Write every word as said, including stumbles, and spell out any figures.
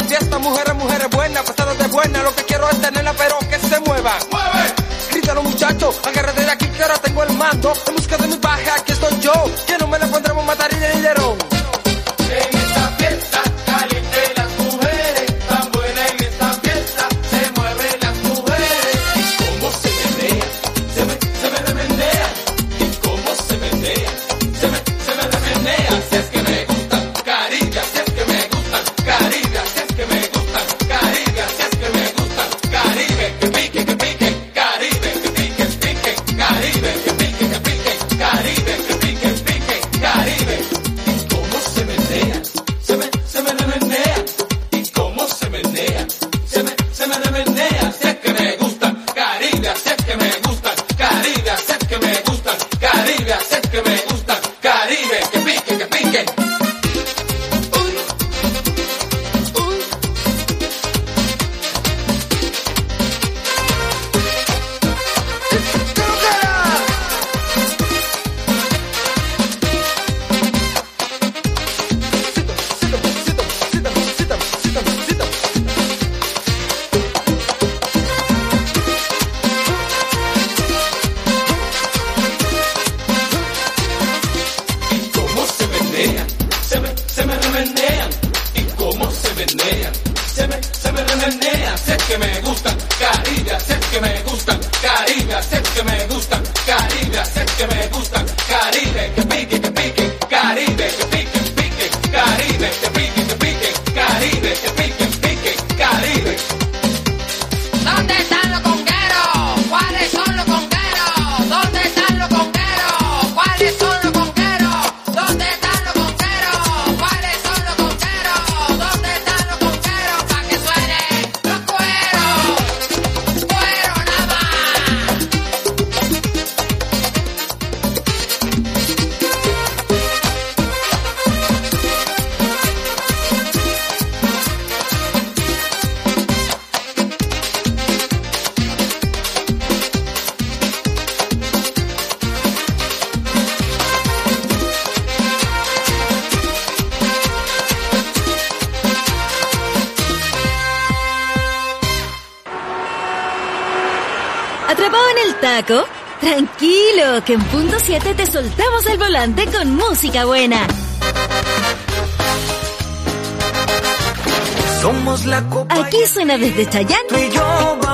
fiesta, mujeres, mujeres buenas, pasadas de buena. Lo que quiero es tenerla, pero que se mueva. ¡Mueve! Grítalo, muchachos, agárrate de aquí que ahora tengo el mando. En busca de mi paja, aquí estoy yo. Que no me la pondremos matar y de dinero. En esta fiesta caliente las mujeres, tan buena en esta fiesta se mueven las mujeres. Y cómo se menea, se me, se me remenea. Y cómo se menea, se me, se me remenea. Si es que me gustan Caribe, si es que me gustan Caribe, si es que me gustan Caribe, si es que me gustan Caribe. Que pique, que pique, Caribe, que pique, pique, Caribe, que pique, que pique, Caribe, que pique, pique, Caribe. Se me, se me remenea, y cómo se menea, se me, se me remenea, si es que me gustan Caribe, si es que me gustan Caribe, si es que me gustan Caribe, si es que me gustan Caribe, que pique, que pique. Se me, se me remenean, y cómo se menean, se me, se me remenean, si es que me gustan Caribe, si es que me gustan Caribe, si es que me gustan Caribe, si es que me gustan Caribe, que pique, que pique, Caribe, que pique, pique, Caribe, que pique, que pique, Caribe, que pique, pique, Caribe. ¿Dónde están los congueros? ¿Cuáles son los congueros? ¿Dónde están los congueros? ¿Cuáles son los congueros? ¿Dónde están los congueros? ¿Cuáles son los congueros? ¿Dónde están los congueros? Pa' que suenen los cueros. Cuero nada más. ¿Atrapado en el taco? Tranquilo, que en punto siete te soltamos el volante con música buena. Somos la copa. Aquí suena desde Chayanne. Tú y yo